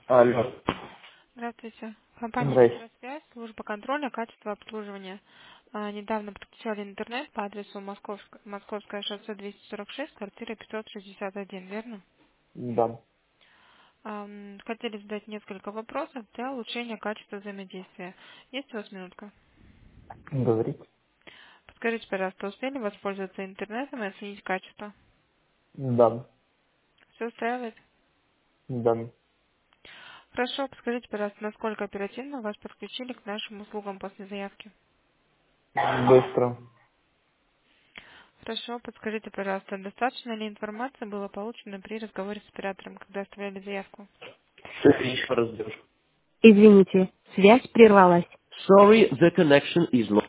Алло. Здравствуйте. Компания Здрасте. «Метросвязь», служба контроля качества обслуживания. Недавно подключали интернет по адресу Московское шоссе 246, квартира 561, верно? Да. Хотели задать несколько вопросов для улучшения качества взаимодействия. Есть у вас минутка? Говорите. Подскажите, пожалуйста, успели воспользоваться интернетом и оценить качество? Да. Все устраивает? Да. Хорошо, подскажите, пожалуйста, насколько оперативно вас подключили к нашим услугам после заявки? Быстро. Хорошо, подскажите, пожалуйста, достаточно ли информации было получено при разговоре с оператором, когда оставляли заявку? Еще раз держу. Извините, связь прервалась. Sorry, the connection is